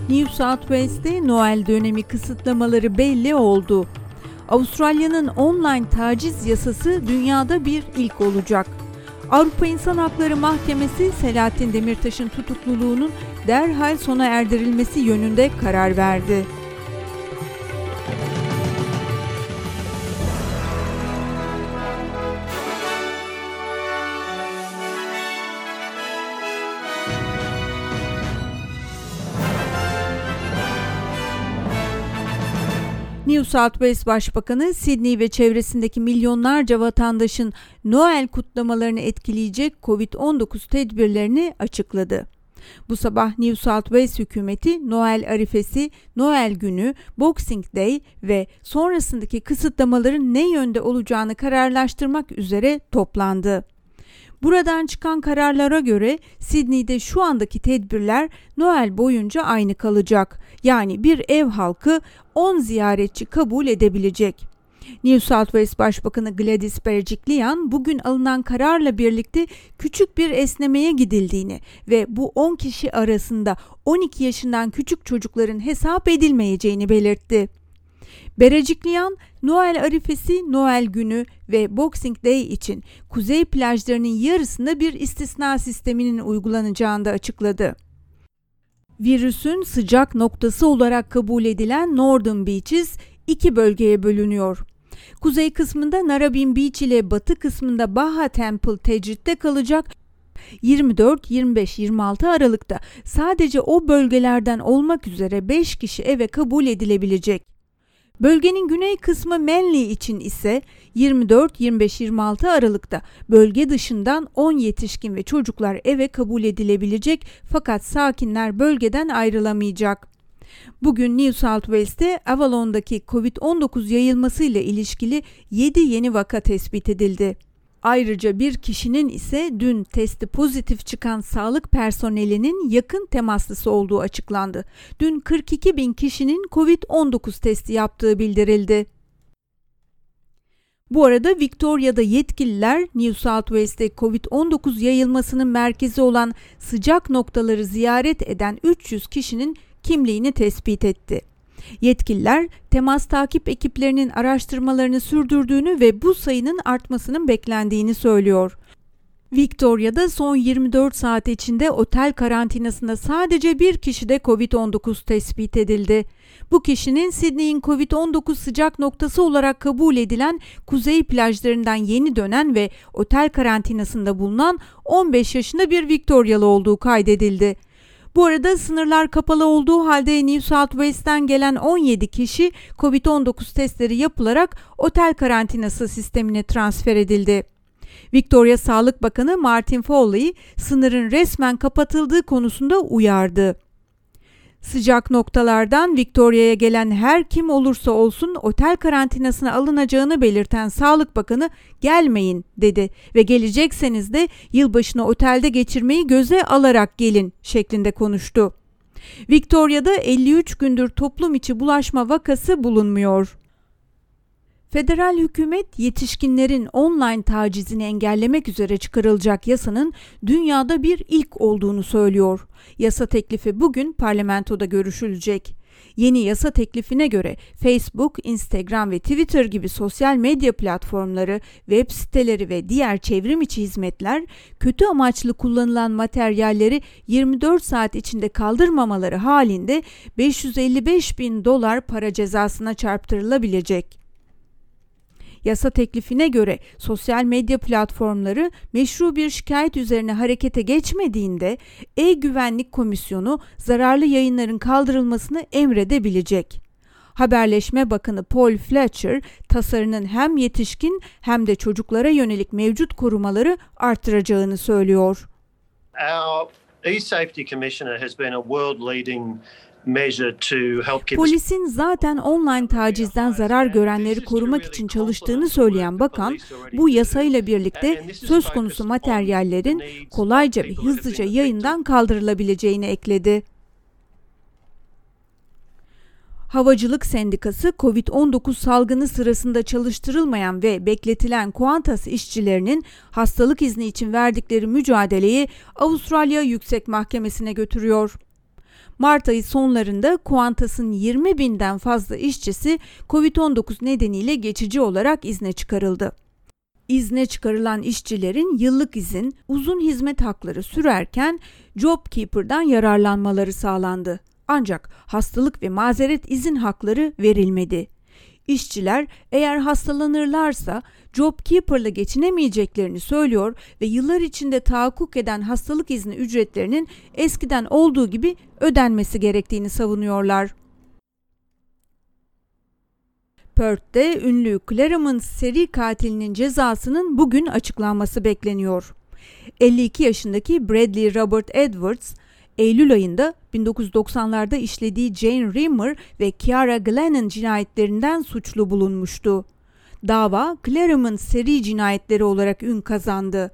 New South Wales'te Noel dönemi kısıtlamaları belli oldu. Avustralya'nın online taciz yasası dünyada bir ilk olacak. Avrupa İnsan Hakları Mahkemesi Selahattin Demirtaş'ın tutukluluğunun derhal sona erdirilmesi yönünde karar verdi. New South Wales Başbakanı, Sydney ve çevresindeki milyonlarca vatandaşın Noel kutlamalarını etkileyecek COVID-19 tedbirlerini açıkladı. Bu sabah New South Wales hükümeti Noel arifesi, Noel günü, Boxing Day ve sonrasındaki kısıtlamaların ne yönde olacağını kararlaştırmak üzere toplandı. Buradan çıkan kararlara göre Sydney'de şu andaki tedbirler Noel boyunca aynı kalacak. Yani bir ev halkı 10 ziyaretçi kabul edebilecek. New South Wales Başbakanı Gladys Berejiklian bugün alınan kararla birlikte küçük bir esnemeye gidildiğini ve bu 10 kişi arasında 12 yaşından küçük çocukların hesap edilmeyeceğini belirtti. Berejiklian, Noel arifesi, Noel günü ve Boxing Day için kuzey plajlarının yarısında bir istisna sisteminin uygulanacağını da açıkladı. Virüsün sıcak noktası olarak kabul edilen Northern Beaches iki bölgeye bölünüyor. Kuzey kısmında Narrabeen Beach ile batı kısmında Baha Temple tecritte kalacak. 24, 25, 26 Aralık'ta sadece o bölgelerden olmak üzere 5 kişi eve kabul edilebilecek. Bölgenin güney kısmı Manly için ise 24-25-26 Aralık'ta bölge dışından 10 yetişkin ve çocuklar eve kabul edilebilecek fakat sakinler bölgeden ayrılamayacak. Bugün New South Wales'te Avalon'daki COVID-19 yayılmasıyla ilişkili 7 yeni vaka tespit edildi. Ayrıca bir kişinin ise dün testi pozitif çıkan sağlık personelinin yakın temaslısı olduğu açıklandı. Dün 42 bin kişinin COVID-19 testi yaptığı bildirildi. Bu arada Victoria'da yetkililer New South Wales'te COVID-19 yayılmasının merkezi olan sıcak noktaları ziyaret eden 300 kişinin kimliğini tespit etti. Yetkililer temas takip ekiplerinin araştırmalarını sürdürdüğünü ve bu sayının artmasının beklendiğini söylüyor. Victoria'da son 24 saat içinde otel karantinasında sadece bir kişide COVID-19 tespit edildi. Bu kişinin Sydney'in COVID-19 sıcak noktası olarak kabul edilen kuzey plajlarından yeni dönen ve otel karantinasında bulunan 15 yaşında bir Victorialı olduğu kaydedildi. Bu arada sınırlar kapalı olduğu halde New South Wales'ten gelen 17 kişi COVID-19 testleri yapılarak otel karantinası sistemine transfer edildi. Victoria Sağlık Bakanı Martin Foley, sınırın resmen kapatıldığı konusunda uyardı. Sıcak noktalardan Victoria'ya gelen her kim olursa olsun otel karantinasına alınacağını belirten Sağlık Bakanı gelmeyin dedi ve gelecekseniz de yılbaşını otelde geçirmeyi göze alarak gelin şeklinde konuştu. Victoria'da 53 gündür toplum içi bulaşma vakası bulunmuyor. Federal hükümet yetişkinlerin online tacizini engellemek üzere çıkarılacak yasanın dünyada bir ilk olduğunu söylüyor. Yasa teklifi bugün parlamentoda görüşülecek. Yeni yasa teklifine göre Facebook, Instagram ve Twitter gibi sosyal medya platformları, web siteleri ve diğer çevrim içi hizmetler kötü amaçlı kullanılan materyalleri 24 saat içinde kaldırmamaları halinde $555.000 para cezasına çarptırılabilecek. Yasa teklifine göre sosyal medya platformları meşru bir şikayet üzerine harekete geçmediğinde E-Güvenlik Komisyonu zararlı yayınların kaldırılmasını emredebilecek. Haberleşme Bakanı Paul Fletcher, tasarının hem yetişkin hem de çocuklara yönelik mevcut korumaları artıracağını söylüyor. Our E-Safety Commissioner has been a world-leading. Polisin zaten online tacizden zarar görenleri korumak için çalıştığını söyleyen bakan, bu yasayla birlikte söz konusu materyallerin kolayca ve hızlıca yayından kaldırılabileceğini ekledi. Havacılık Sendikası, COVID-19 salgını sırasında çalıştırılmayan ve bekletilen Qantas işçilerinin hastalık izni için verdikleri mücadeleyi Avustralya Yüksek Mahkemesi'ne götürüyor. Mart ayı sonlarında Qantas'ın 20.000'den fazla işçisi COVID-19 nedeniyle geçici olarak izne çıkarıldı. İzne çıkarılan işçilerin yıllık izin, uzun hizmet hakları sürerken JobKeeper'dan yararlanmaları sağlandı. Ancak hastalık ve mazeret izin hakları verilmedi. İşçiler eğer hastalanırlarsa JobKeeper'la geçinemeyeceklerini söylüyor ve yıllar içinde tahakkuk eden hastalık izni ücretlerinin eskiden olduğu gibi ödenmesi gerektiğini savunuyorlar. Perth'te ünlü Claremont seri katilinin cezasının bugün açıklanması bekleniyor. 52 yaşındaki Bradley Robert Edwards, Eylül ayında 1990'larda işlediği Jane Rimmer ve Kiara Glennon cinayetlerinden suçlu bulunmuştu. Dava Claremont seri cinayetleri olarak ün kazandı.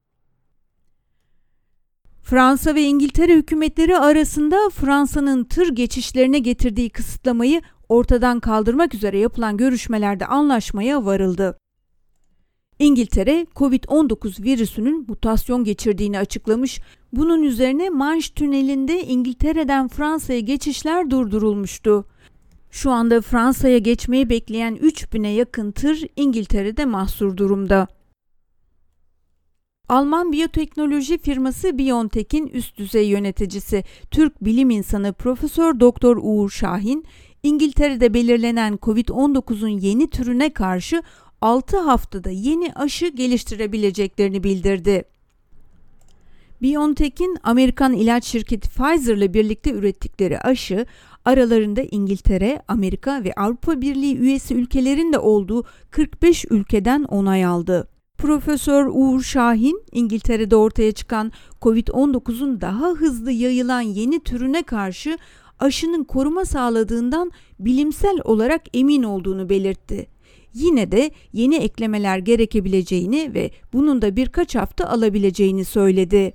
Fransa ve İngiltere hükümetleri arasında Fransa'nın tır geçişlerine getirdiği kısıtlamayı ortadan kaldırmak üzere yapılan görüşmelerde anlaşmaya varıldı. İngiltere, COVID-19 virüsünün mutasyon geçirdiğini açıklamış, bunun üzerine Manş Tüneli'nde İngiltere'den Fransa'ya geçişler durdurulmuştu. Şu anda Fransa'ya geçmeyi bekleyen 3.000'e yakın tır İngiltere'de mahsur durumda. Alman biyoteknoloji firması BioNTech'in üst düzey yöneticisi, Türk bilim insanı Profesör Doktor Uğur Şahin, İngiltere'de belirlenen COVID-19'un yeni türüne karşı 6 haftada yeni aşı geliştirebileceklerini bildirdi. BioNTech'in Amerikan ilaç şirketi Pfizer'la birlikte ürettikleri aşı, aralarında İngiltere, Amerika ve Avrupa Birliği üyesi ülkelerin de olduğu 45 ülkeden onay aldı. Profesör Uğur Şahin, İngiltere'de ortaya çıkan COVID-19'un daha hızlı yayılan yeni türüne karşı aşının koruma sağladığından bilimsel olarak emin olduğunu belirtti. Yine de yeni eklemeler gerekebileceğini ve bunun da birkaç hafta alabileceğini söyledi.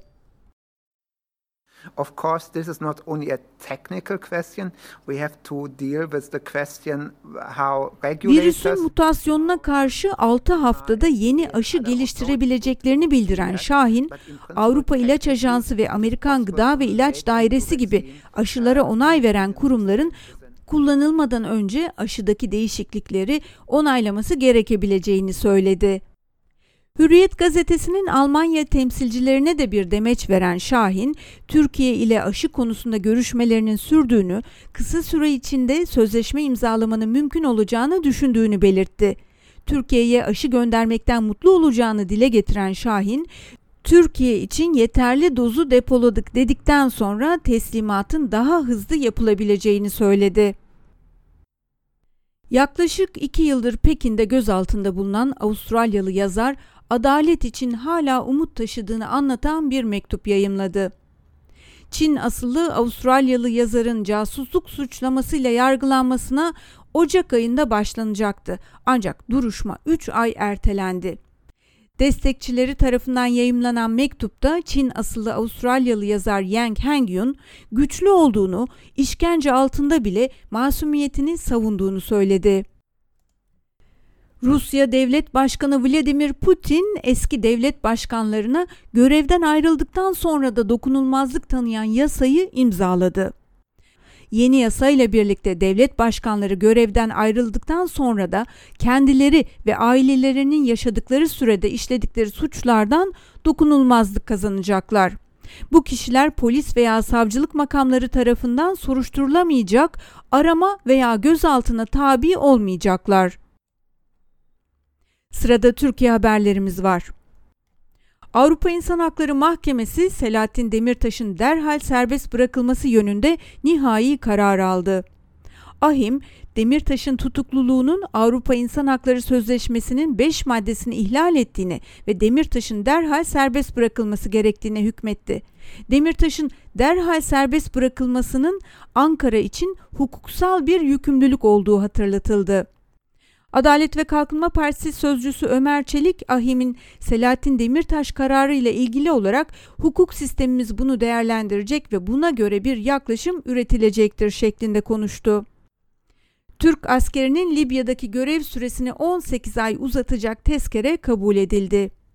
Of course, this is not only a technical question. We have to deal with the question how regulators... Virüsün mutasyonuna karşı 6 haftada yeni aşı geliştirebileceklerini bildiren Şahin, Avrupa İlaç Ajansı ve Amerikan Gıda ve İlaç Dairesi gibi aşılara onay veren kurumların kullanılmadan önce aşıdaki değişiklikleri onaylaması gerekebileceğini söyledi. Hürriyet gazetesinin Almanya temsilcilerine de bir demeç veren Şahin, Türkiye ile aşı konusunda görüşmelerinin sürdüğünü, kısa süre içinde sözleşme imzalamanın mümkün olacağını düşündüğünü belirtti. Türkiye'ye aşı göndermekten mutlu olacağını dile getiren Şahin, Türkiye için yeterli dozu depoladık dedikten sonra teslimatın daha hızlı yapılabileceğini söyledi. Yaklaşık 2 yıldır Pekin'de gözaltında bulunan Avustralyalı yazar, adalet için hala umut taşıdığını anlatan bir mektup yayımladı. Çin asıllı Avustralyalı yazarın casusluk suçlamasıyla yargılanmasına Ocak ayında başlanacaktı. Ancak duruşma 3 ay ertelendi. Destekçileri tarafından yayımlanan mektupta Çin asıllı Avustralyalı yazar Yang Hengyun, güçlü olduğunu, işkence altında bile masumiyetini savunduğunu söyledi. Rusya Devlet Başkanı Vladimir Putin, eski devlet başkanlarına görevden ayrıldıktan sonra da dokunulmazlık tanıyan yasayı imzaladı. Yeni yasayla birlikte devlet başkanları görevden ayrıldıktan sonra da kendileri ve ailelerinin yaşadıkları sürede işledikleri suçlardan dokunulmazlık kazanacaklar. Bu kişiler polis veya savcılık makamları tarafından soruşturulamayacak, arama veya gözaltına tabi olmayacaklar. Sırada Türkiye haberlerimiz var. Avrupa İnsan Hakları Mahkemesi Selahattin Demirtaş'ın derhal serbest bırakılması yönünde nihai karar aldı. AİHM, Demirtaş'ın tutukluluğunun Avrupa İnsan Hakları Sözleşmesi'nin 5 maddesini ihlal ettiğini ve Demirtaş'ın derhal serbest bırakılması gerektiğine hükmetti. Demirtaş'ın derhal serbest bırakılmasının Ankara için hukuksal bir yükümlülük olduğu hatırlatıldı. Adalet ve Kalkınma Partisi sözcüsü Ömer Çelik, AİHM'in Selahattin Demirtaş kararı ile ilgili olarak hukuk sistemimiz bunu değerlendirecek ve buna göre bir yaklaşım üretilecektir şeklinde konuştu. Türk askerinin Libya'daki görev süresini 18 ay uzatacak tezkere kabul edildi.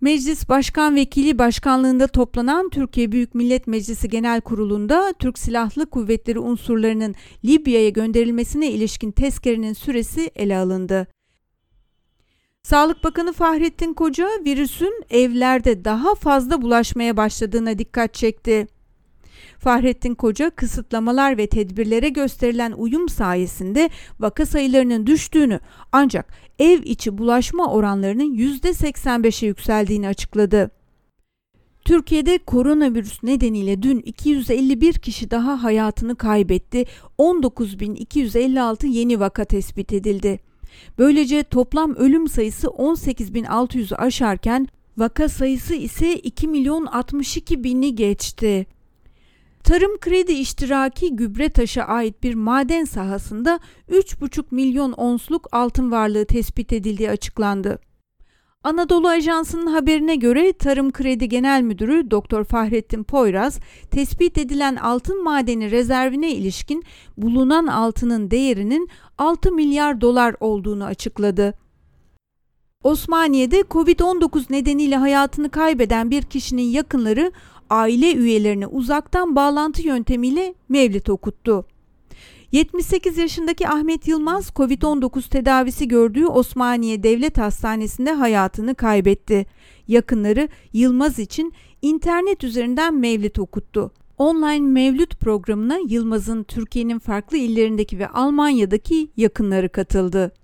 Meclis Başkan Vekili başkanlığında toplanan Türkiye Büyük Millet Meclisi Genel Kurulu'nda Türk Silahlı Kuvvetleri unsurlarının Libya'ya gönderilmesine ilişkin tezkerenin süresi ele alındı. Sağlık Bakanı Fahrettin Koca, virüsün evlerde daha fazla bulaşmaya başladığına dikkat çekti. Fahrettin Koca, kısıtlamalar ve tedbirlere gösterilen uyum sayesinde vaka sayılarının düştüğünü ancak ev içi bulaşma oranlarının %85'e yükseldiğini açıkladı. Türkiye'de koronavirüs nedeniyle dün 251 kişi daha hayatını kaybetti, 19.256 yeni vaka tespit edildi. Böylece toplam ölüm sayısı 18.600'ü aşarken vaka sayısı ise 2.062.000'i geçti. Tarım Kredi İştiraki Gübretaş'a ait bir maden sahasında 3,5 milyon onsluk altın varlığı tespit edildiği açıklandı. Anadolu Ajansı'nın haberine göre Tarım Kredi Genel Müdürü Dr. Fahrettin Poyraz, tespit edilen altın madeni rezervine ilişkin bulunan altının değerinin 6 milyar dolar olduğunu açıkladı. Osmaniye'de Covid-19 nedeniyle hayatını kaybeden bir kişinin yakınları aile üyelerine uzaktan bağlantı yöntemiyle mevlid okuttu. 78 yaşındaki Ahmet Yılmaz, Covid-19 tedavisi gördüğü Osmaniye Devlet Hastanesi'nde hayatını kaybetti. Yakınları Yılmaz için internet üzerinden mevlid okuttu. Online mevlid programına Yılmaz'ın Türkiye'nin farklı illerindeki ve Almanya'daki yakınları katıldı.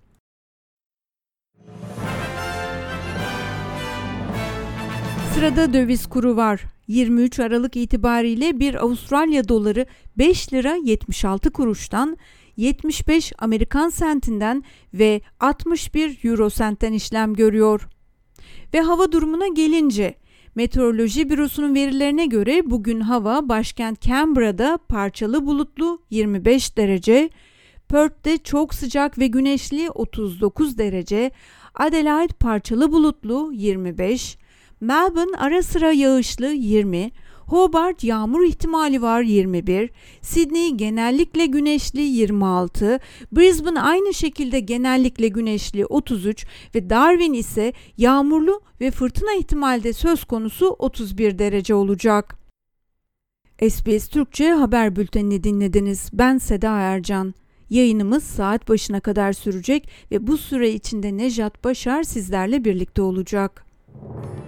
Sırada döviz kuru var. 23 Aralık itibariyle bir Avustralya doları 5 lira 76 kuruştan, 75 Amerikan sentinden ve 61 Euro sentten işlem görüyor. Ve hava durumuna gelince, Meteoroloji Bürosu'nun verilerine göre bugün hava başkent Canberra'da parçalı bulutlu 25 derece, Perth'te çok sıcak ve güneşli 39 derece, Adelaide parçalı bulutlu 25, Melbourne ara sıra yağışlı 20, Hobart yağmur ihtimali var 21, Sydney genellikle güneşli 26, Brisbane aynı şekilde genellikle güneşli 33 ve Darwin ise yağmurlu ve fırtına ihtimali de söz konusu 31 derece olacak. SBS Türkçe haber bültenini dinlediniz. Ben Seda Ercan. Yayınımız saat başına kadar sürecek ve bu süre içinde Nejat Başar sizlerle birlikte olacak.